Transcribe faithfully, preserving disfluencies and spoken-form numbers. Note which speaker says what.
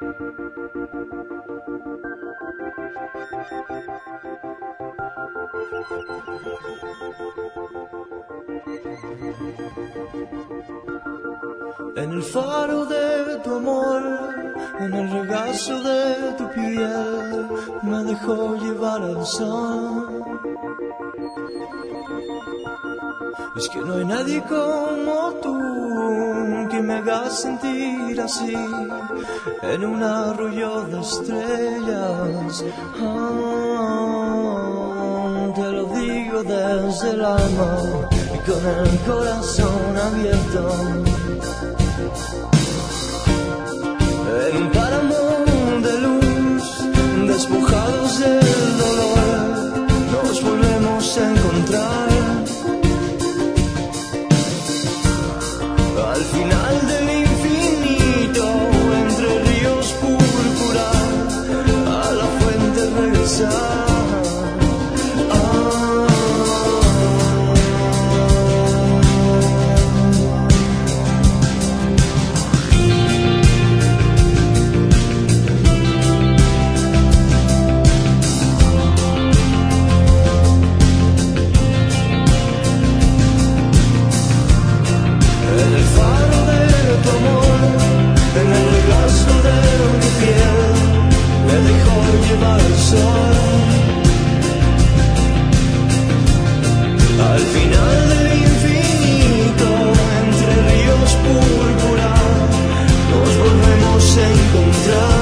Speaker 1: En el faro de tu amor, en el regazo de tu piel, me dejó llevar al sol. Es que no hay nadie como tú que me haga sentir así, en un arroyo de estrellas. Oh, te lo digo desde el alma y con el corazón abierto. En un páramo de luz, despojados del dolor, nos volvemos a encontrar. Al final del infinito, entre ríos púrpura, a la fuente regresar. Al final del infinito, entre ríos púrpura, nos volvemos a encontrar.